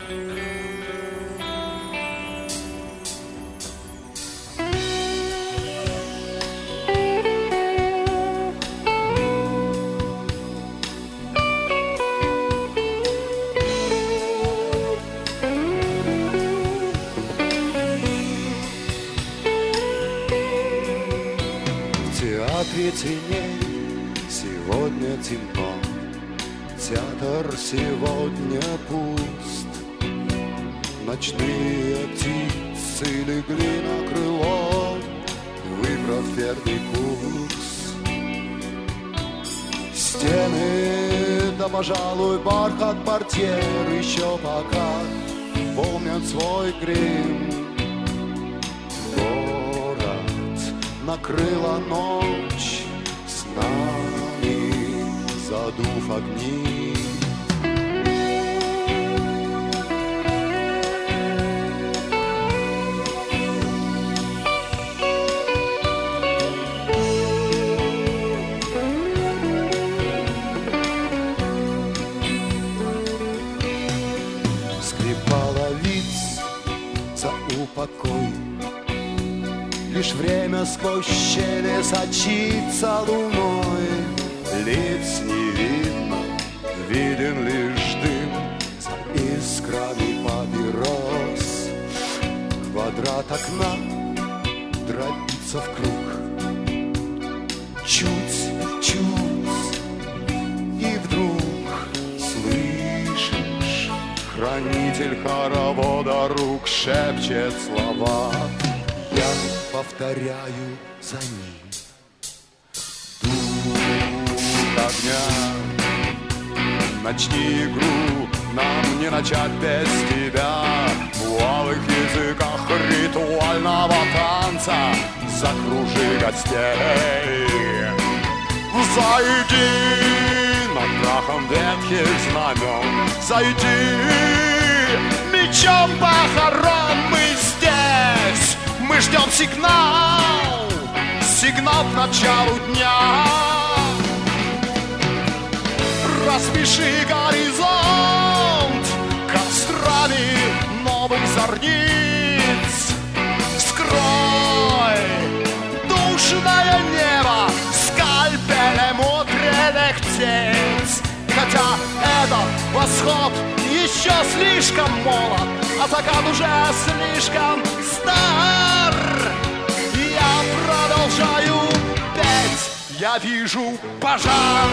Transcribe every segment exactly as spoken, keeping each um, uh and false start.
Теней сегодня темно, театр сегодня пуст. Ночные птицы легли на крыло, выбрав верный курс. Стены, да, пожалуй, бархат портьер еще пока помнят свой грим. Город накрыла ночь с нами, задув огни. Скрипала лиц за упокой, лишь время сквозь щели сочится луной. Лиц не видно, виден лишь дым за искрами папирос. Квадрат окна дробится в круг, чуть-чуть, и вдруг слышишь, хранитель хоровода рук шепчет слова. Я повторяю за ним. Дух огня, начни игру, нам не начать без тебя. В алых языках ритуального танца закружи гостей. Зайди над крахом ветхих знамен, зайди мечом похорон. Мы здесь, мы ждем сигнал, сигнал к началу дня. Распиши горизонт кострами новых зорниц. Скрой душное небо скальпелем утренних птиц. Хотя этот восход еще слишком молод, а закат уже слишком стар. Я продолжаю петь, я вижу пожар.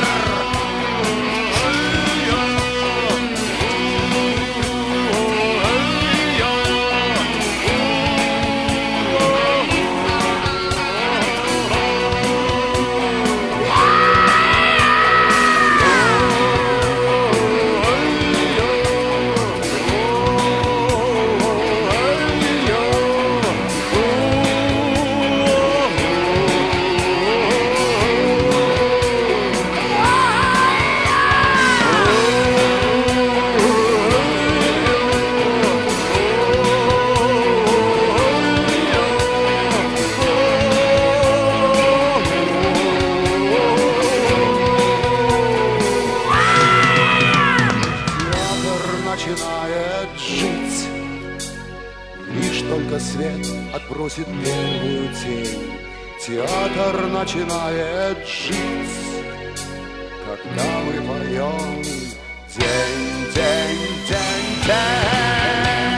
Начинает жить, лишь только свет отбросит первую тень. Театр начинает жить, когда мы поем день, день, день, день.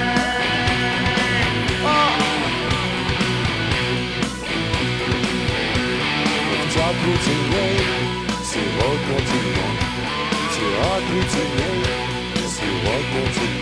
А! В театре теней сегодня темно, в театре теней сегодня темно.